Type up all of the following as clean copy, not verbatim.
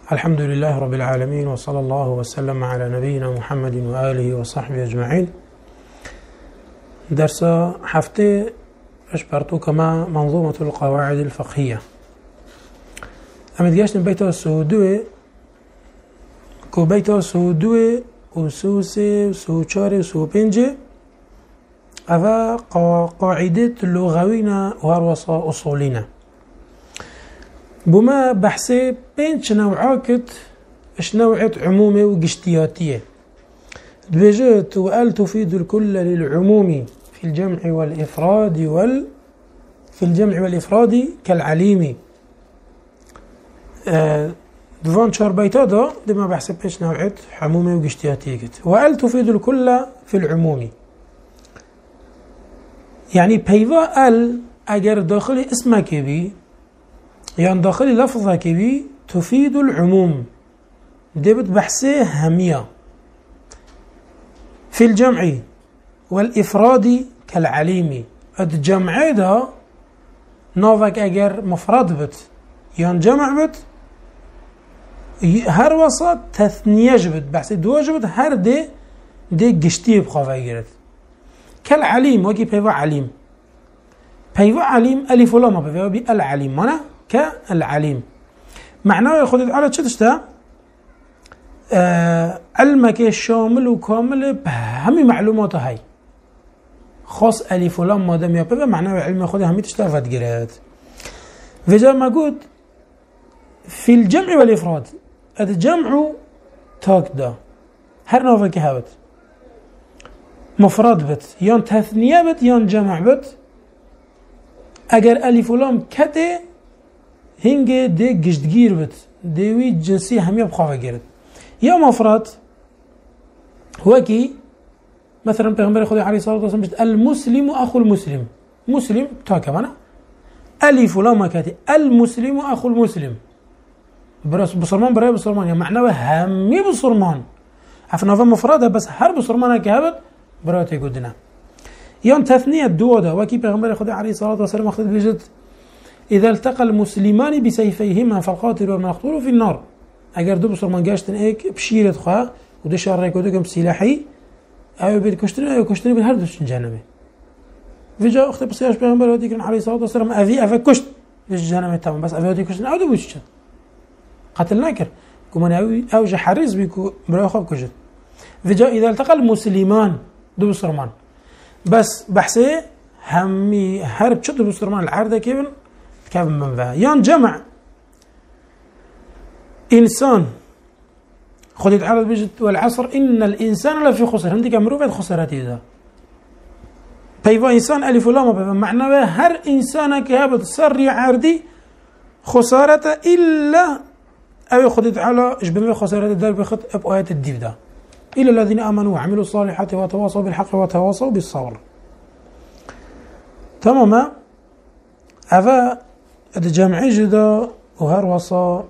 الحمد لله رب العالمين، وصلى الله وسلم على نبينا محمد وآله وصحبه أجمعين. درس حفته أشبرتو كما منظومة القواعد الفقهية. أمد جاشن بيته السودوه كو بيته السودوه وسوسه وسوچاره وسوپنجه أفا قاعدة اللغوينا وهروصا أصولينا بما بحثي بينش نوعاكت اش نوعة عمومة وقشتياتية دبجت وقال تفيد الكل للعموم في الجمع والإفراد في الجمع والإفراد كالعليم دفان شار بيتا دا دما بحثي بينش نوعة عمومة وقشتياتية وقال تفيد الكل في العموم، يعني بيوا ال اگر داخل اسمك بي يعني داخل لفظك بي تفيد العموم، دبت بحثه همية في الجمع والإفراد كالعليم. الجمع ده نوفك اگر مفرد بت يعني جمع بت هر وسط تثنية جبت بحثه دو جبت هر دي قشتي بخواه اگرت كالعليم وكي بيوا عليم بيوا عليم ألف ولا ما بيوا بي العليم مانا كالعليم معناه ياخذ على تشتشتا علمك شامل وكامل بهم معلومات هاي خاص ألف ولا ما دام يا بيوا معناه علم ياخذ همي تشتا فدقرات وجا ما قلت في الجمع والإفراد الجمع تاكدا هر نوفك هابت مفرد بت يان تثنية بت يان جمع بت اگر الف و لام کته هنگه ده گشتگیر بت دوی جنسی همیه بخواه گرد یا مفرد هو کی مثلا پیغمبر خدا علیه الصلاة والسلام بشت المسلم اخو المسلم مسلم تا کمانه الف و لام کته المسلم اخو المسلم بصرمان برای بصرمان یا معنی همی بصرمان عفنا مفرده بس هر بصرمانه که هبت برای گودنا يوم تثنية دوده وكي پیغمبر خدا عليه الصلاة والسلام أخذ بجد إذا التقى المسلمان بسيفيهما فالقاتل والمقتول في النار اگر دو بسرمان گشتن ایک بشیرت خواه و دو شار ریکو دو کم سلاحی او بید کشتن او کشتن بید هر دوشن جهنمه وجا اخت بسیارش پیغمبر خدا کرن عليه الصلاة والسلام اوی کشت دوش جهنمه تمام بس اوی کشتن او دو بوشتن قتل نکر كمان او جا حريص بيكو برای خواب کشت وجا إذا التقى المسلمان دو بسرمان بس بحثه همي هرب شد بسرمان العرضة كيفن منفعه يان جمع إنسان خذ العرض بجد والعصر إن الإنسان لفي خسر عندك مروفة خسرات إذا بيفا إنسان ألف ولام بيفا معناه هر إنسان كهابت سري عردي خسارة إلا أو خذت على إجبامي خسارة الدار بخط أبقايات الديف ده إلا الذين آمنوا وعملوا الصالحات وتواصوا بالحق وتواصوا بالصبر. تماما أفا الجمع جدا وهروصا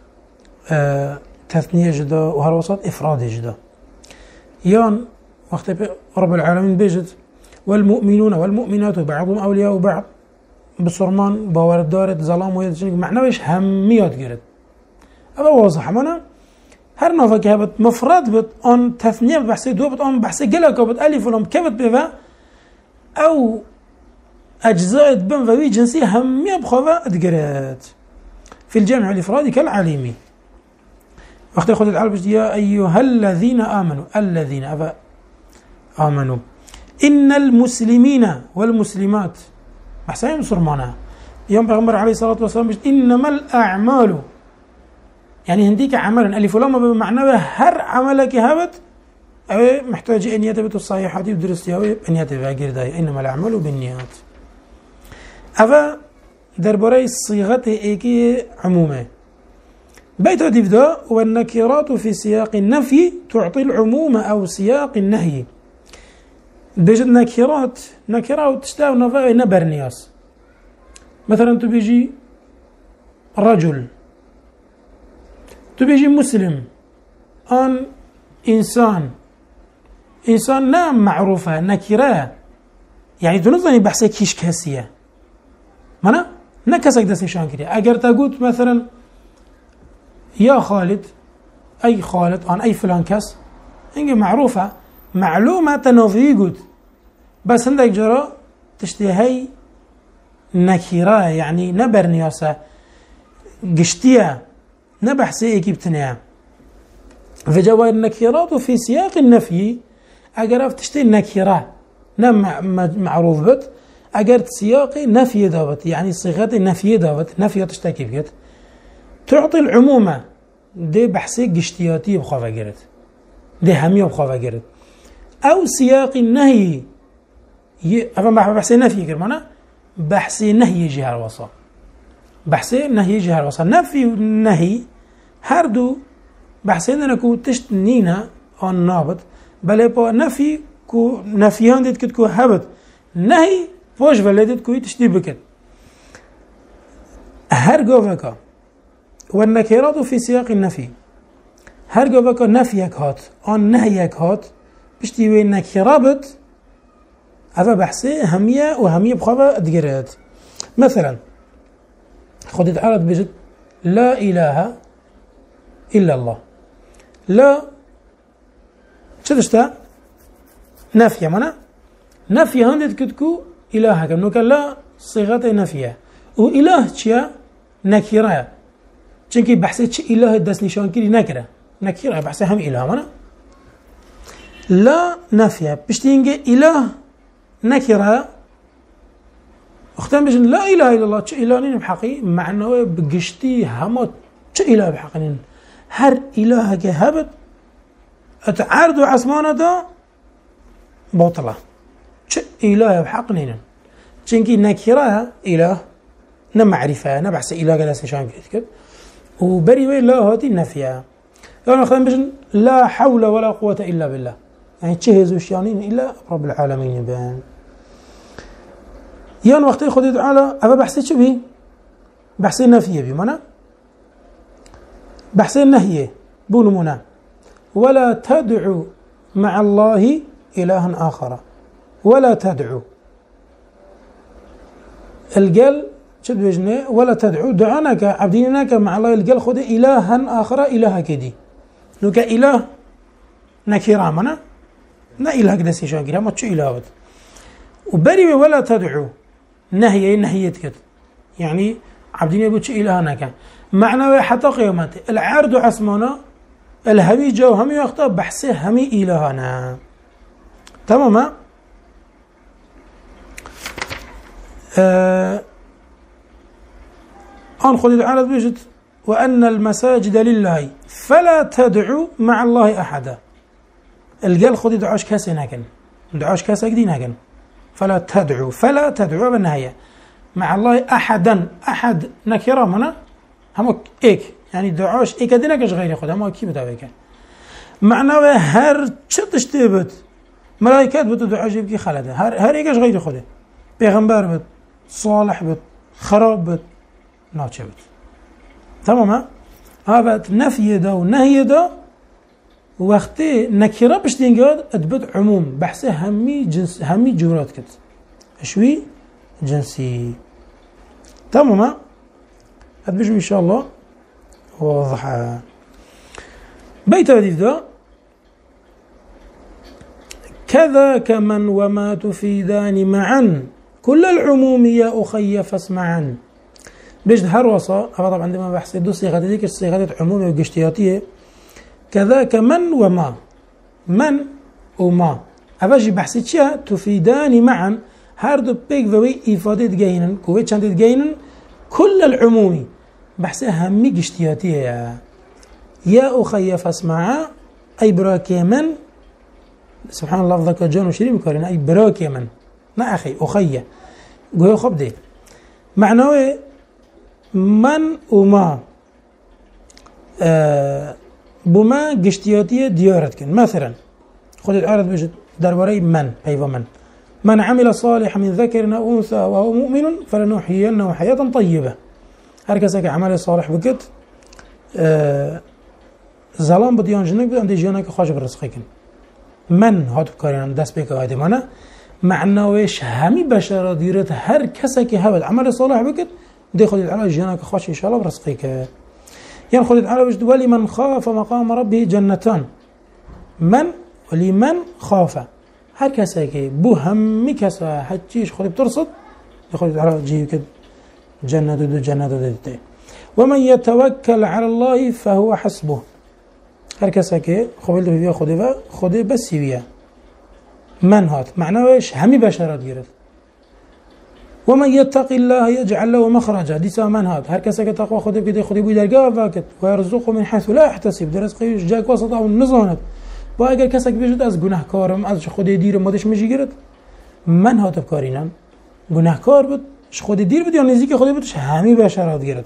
تثنية جدا وهروصا إفراد جدا يان وقت رب العالمين بيجد والمؤمنون والمؤمنات بعضهم أولياء بعض بصرمان باورد دارت ظلام ويدشنك معناش هميات جرد أفا واضح منا هر نوفا که هبت مفرد بد آن تثنیه بحثی دو بد آن بحثی گله که بد الف ولام که بد بفا او اجزاء بن وی جنسی همیه بخواه ادگرد في الجمع والإفراد كالعليم وقت خذ العرب يا أيها الذين آمنوا الذين أبا آمنوا إن المسلمين والمسلمات بحثين صرمانا يوم پیغمبر عليه الصلاة والسلام إنما الأعمال يعني هنديك عملا ألف ولام بمعنى هر عملك هبت أو محتاج أن يتبت الصحيحات ودرستها أن يتبت غير إنما الأعمال بالنيات أفا درباري صيغة إيكي عمومة بيت تبدأ والنكرات في سياق النفي تعطي العموم أو سياق النهي بيجد نكرات تشتاو نفاق نبرنياس مثلا تبيجي رجل تبيجي مسلم أن إنسان نام معروفة نكرة يعني تنظني بحثك كيش كاسية مانا نكسك دست نشان كده اگر تا گوت مثلا يا خالد أي خالد عن أي فلان كس إنجي معروفة معلومة تنافي قد بس عندك جرا تشتهي نكيرة يعني نبرنياسة قشتية نبحثي إكيبتنيا في جواب النكيرات وفي سياق النفي أقرأ تشتهي النكيرة معروف بت أقرأ سياق نفي دابت يعني صيغة النفي دابت نفي تشتكي بكت تعطي العمومة دي بحثي قشتياتي بخوافة قرد دي همية بخوافة قرد أو سياق النهي أفهم بحثي نفي كرمانا بحثي نهي جهة الوصا بحثي نهي جهة الوصا نفي النهي هردو بحثي أنكو تشتنينا عن نابط بل با نفي كو نفيان ديت كتكو هبت نهي فوش ولدت كو تشتي بكت هرقو فكا والنكيرات في سياق النفي هرقو فكا نفيك هات عن نهيك هات بشتي وين نكيرابت هذا بحثي همية وهمية بخوابة أدقرات مثلا خدت عرض بجد لا إله إلا الله لا شدشتا نافية منا نافية هندت كتكو إلهك إنه كان لا صيغة نافية وإله تشيا نكيرة چونكي بحثي تش إله دس نشان كري نكيرة بحثي هم إله منا لا نافية بشتينجي إله نكرة اختم بجن لا إله إلا الله تش إله نين بحقي مع أنه بقشتي همات تش إله بحقي هر إله كهبت أتعارض عسمانة دا باطلة تش إله بحق نين تشنكي نكرة إله نمعرفة نبحث إله قد شان كده وبري وين لا هاتي النفية يعني اختم بجن لا حول ولا قوة إلا بالله يعني تشهزوش يعني إلا رب العالمين بان يان وقت خدي تعالى أبا بحثي شو بي بحثي النفي بي منا بحثي النهي بولو منا ولا تدعو مع الله إلها آخر ولا تدعو القل شد وجنه ولا تدعو دعانك عبدينك مع الله القل خدي إلها آخر إله كدي نوك إله نكيرا منا لا إله كده سيشان كده ما تشو إله وبري ولا تدعو نهيت كده يعني عبدين يقول شو إله هناك معنى حتى قيامته العرض عسمانا الهمي جو همي وقتا بحثه همي إلهنا تمام أنخذ العرض بيجد وأن المساجد لله فلا تدعو مع الله أحدا القل خذ دعاش كاسي ناكن دعاش كاسي قدي ناكن فلا تدعو بالنهاية مع الله أحدا أحد نكرة منا هم إيك يعني دعاش إيك دينكش غير ياخذ هم كيف دعوك معناه هر شتش تبت ملائكات بتدعاش يبكي خالده هر إيكش غير ياخذه پیغمبر بت صالح بت خراب بت ناچه بت تمام هذا نفي ده ونهي ده وقتی نکره بشتینگاد ادبت عموم بحث همي جورات كت شوي جنسي تمام ادبجم ان شاء الله واضح بيت هذه ده كذا كمن وما تفيدان معا كل العموم يا أخي فاسمعا بيجد هروصة هذا طبعا عندما بحث دو صيغة ديك الصيغة عمومية وقشتياتية كذاك من وما من وما أفاجي بحثي تشيا تفيدان معا هاردو بيك ذوي إفادة جينا كويت شانت جينا كل العمومي بحثي همي قشتياتية يا أخي فاسمعا أي براكي من سبحان الله لفظك جون وشريم مكارين أي براكي من نا أخي أخي قوي خب دي معناه من وما بما قشتياتية ديارت كن مثلا خذ العرض بجد درباري من عمل صالحا من ذكر أو أنثى وهو مؤمن فلنحيينه حياة طيبة هركسك عمل صالح بكت ظلام بديان جنك بدان دي جانك خاش برزقكن من هاتو كاريان دست بك هاي مانا معناوش همي بشر ديرت هر كسك هبد عمل صالح بكت دي خذ العرض جانك خاش إن شاء الله برزقك يعني خذ تعالى بجد ولمن خاف مقام ربه جنتان من ولمن خاف هر کسی که بو همه کسا حجیش خودی بترصد خودی تعالى جيب كده جنة دو ومن يتوكل على الله فهو حسبه هر کسی که خودی بیا خودی بس بیا من هات معناش همي بشرات گیرد ومن يتق الله يجعل له مخرجا ديسا من هات هر کسی که تقوا خودی بده خودی بو درگاه واکد و يرزقه من حيث لا يحتسب در رزقش جاك وسط او نزاند و اگر کسی که بجد از گناهکارم از خودی دیر مادش میشی گرد من هات بکارینن گناهکار بود خودی دیر بود یا نزدیک خودی بودش همي بشرات گرد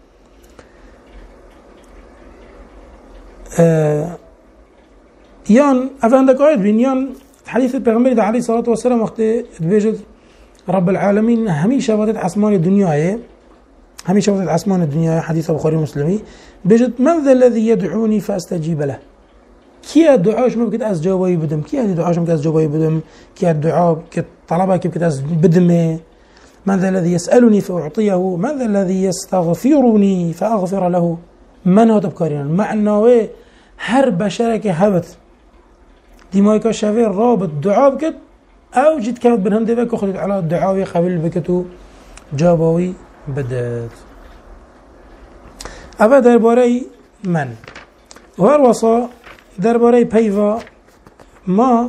يان أفندك قاعد بين يان حديث البيغمبر عليه الصلاة والسلام وقت بيجد رب العالمين هميشه وقت عصمان الدنيا هميشه وقت عصمان الدنيا حديث البخاري ومسلم بيجد من ذا الذي يدعوني فاستجيب له كي دعاش ممكن از جوابي بدم كي دعاش ممكن از جوابي بدم كي الدعاء كي طلبه كي از بدم من ذا الذي يسألني فأعطيه من ذا الذي يستغفرني فأغفر له من هو تبكارين معناه هر بشرك هبت ديمايكا شافير رابط دعاء بكت او جيت كانت بنهندي بك وخذت على الدعاوي قبل بكتو جابوي بدات ابا درباري من والوصا درباري بيفا ما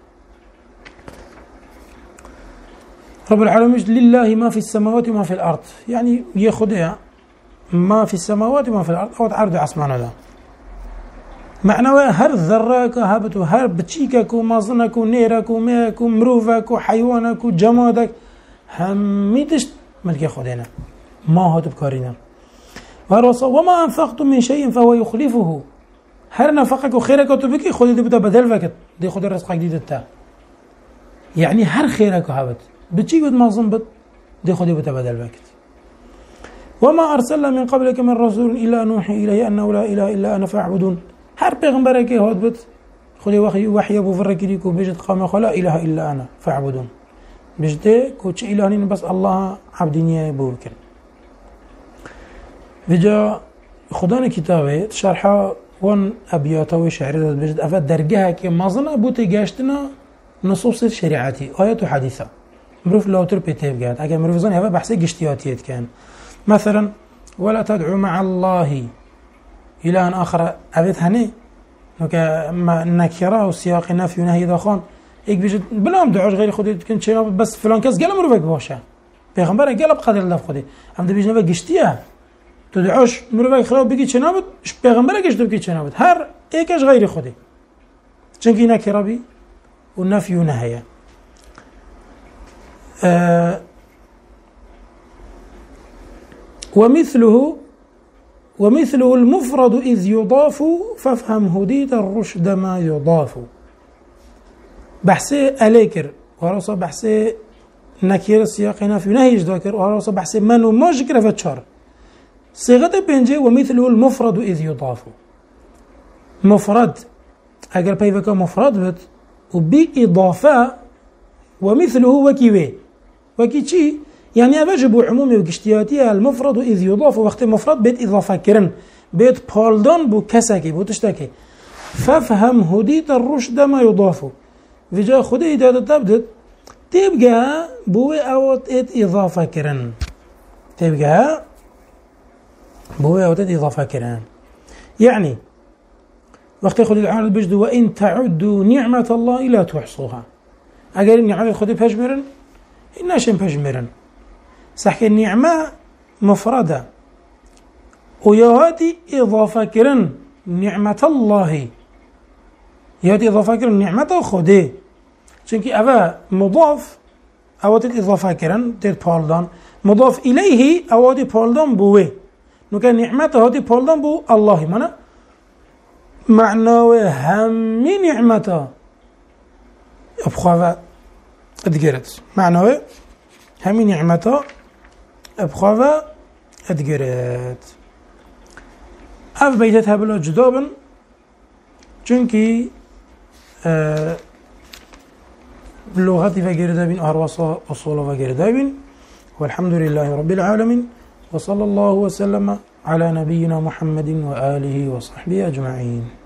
رب العالمين لله ما في السماوات وما في الارض يعني ياخذها ما في السماوات وما في الارض او تعرض عصمان هذا معناه هر ذراك هبتو هر بچيكك ومازنك ونيرك وميك ومروفك وحيوانك وجمادك هميتش ملك خدينا ما هات بكارينا وما أنفقتم من شيء فهو يخلفه هر نفقك وخيرك وتبكي خذ دي بدا بدل وقت دي خذ رزقك جديد تا يعني هر خيرك هبت بچيك ود مازن بد دي خذ بدا بدل وقت وما أرسلنا من قبلك من رسول إلا نوحي إليه أنه لا إله إلا أنا فاعبدون هر پیغمبر که هات بد خودی وحی ابو فرکری کو بجد قام خلا اله الا انا فاعبدون بجده کو چه اله نین بس الله عبدینیه بوکن وجا خدان کتابه شرح وان ابیات و شعر بجد افاد درگه که مازن بوت گشتنا نصوص شریعتی آیات و حدیثه مروف لاوتر پیتیب گاد اگر مروف زن هوا بحث گشتیاتیت کن مثلا ولا تدعو مع الله إله آخر أبيت هني ما نكرة وسياق نفي ونهي داخان إيك بيجد بلام دعوش غير خودي تكن شيء بس فلان كاس قال مروفك باشا بيغمبر قال بقدر الله خودي هم ده بيجنا بقشتيه تدعوش مروفك خلاص بيجي شنابت بيغمبر قشت بيجي شنابت هر إيكش غير خودي چنكي نكرة بي والنفي ونهي ومثله المفرد إذ يضاف فافهم هديت الرشد ما يضاف بحثي أليكر وهرصا بحثي نكير السياق نافي نهيج ذاكر وهرصا بحثي من وما جكر فتشار صيغة بينجي ومثله المفرد إذ يضاف مفرد أقل بيفك مفرد بت وبإضافة ومثله وكي شي يعني أواجب عمومي وكشتياتي المفرد إذ يضاف وقت مفرد بيت إضافة كرن بيت بالدون بو كساكي بو تشتكي فافهم هديت الرشد ما يضاف في جا خدي إذا تبدت تبقى بو أوت إضافة كرن تبقى بو أوت إضافة كرن يعني وقت خدي العالم بجد وإن تعدوا نعمة الله لا تحصوها أقل النعمة خدي بهجمرن إناش بهجمرن صح النعمة مفردة ويهاتي إضافة كرن نعمة الله يهاتي إضافة كرن نعمة خدي چونكي أفا مضاف أواتي إضافة كرن تيت بالدان مضاف إليه أواتي بالدان بوه نوكا نعمة هاتي بالدان بو الله منا معناه همي نعمة أبخوة أدقرت معناه همي نعمة أبخوة أدقرت أف بيتتها بلا جدابا چونكي لغتي فقير دابين أهروصا أصول فقير دابين والحمد لله رب العالمين وصلى الله وسلم على نبينا محمد وآله وصحبه أجمعين.